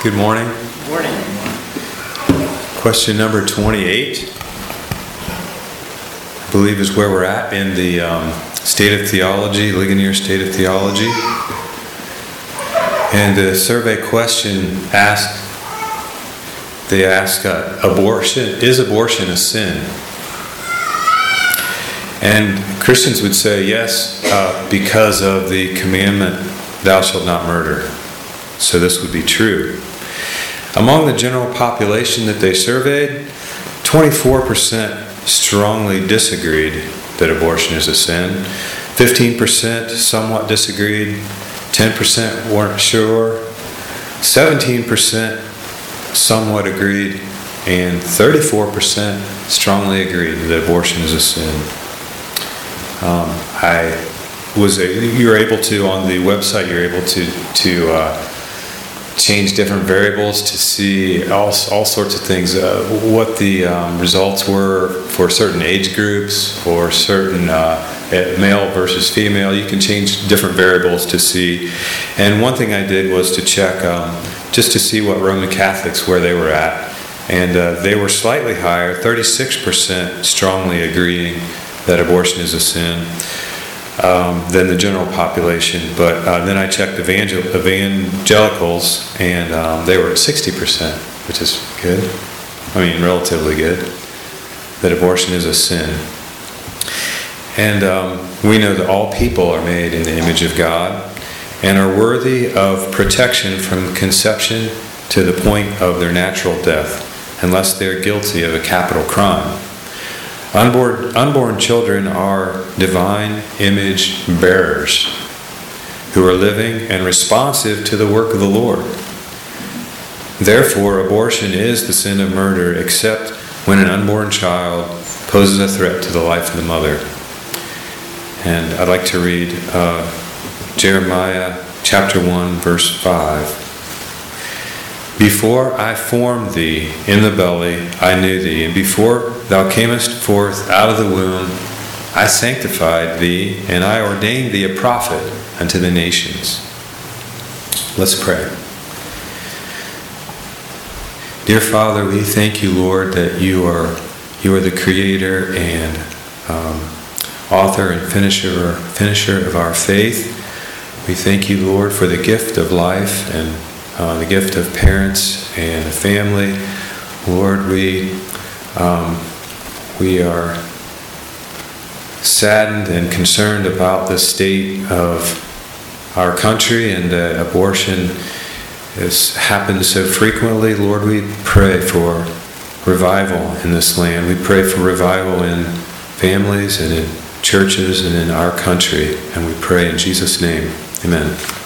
Good morning. Good morning. Question number 28, I believe, is where we're at in the State of Theology, Ligonier State of Theology. And the survey question they ask, is abortion a sin? And Christians would say yes, because of the commandment, thou shalt not murder. So this would be true. Among the general population that they surveyed, 24% strongly disagreed that abortion is a sin. 15% somewhat disagreed. 10% weren't sure. 17% somewhat agreed. And 34% strongly agreed that abortion is a sin. You're able to, on the website, you're able to change different variables to see all sorts of things. What the results were for certain age groups, for certain male versus female. You can change different variables to see. And one thing I did was to check just to see what Roman Catholics, where they were at. And they were slightly higher, 36% strongly agreeing that abortion is a sin than the general population. But then I checked evangelicals, and they were at 60%, which is good. I mean, relatively good, that abortion is a sin. And we know that all people are made in the image of God and are worthy of protection from conception to the point of their natural death, unless they're guilty of a capital crime. Unborn children are divine image bearers who are living and responsive to the work of the Lord. Therefore, abortion is the sin of murder, except when an unborn child poses a threat to the life of the mother. And I'd like to read Jeremiah chapter 1, verse 5. Before I formed thee in the belly, I knew thee, and before thou camest forth out of the womb, I sanctified thee, and I ordained thee a prophet unto the nations. Let's pray. Dear Father, we thank you, Lord, that you are the creator and author and finisher of our faith. We thank you, Lord, for the gift of life and the gift of parents and a family. Lord, we are saddened and concerned about the state of our country, and that abortion has happened so frequently. Lord, we pray for revival in this land. We pray for revival in families and in churches and in our country. And we pray in Jesus' name. Amen.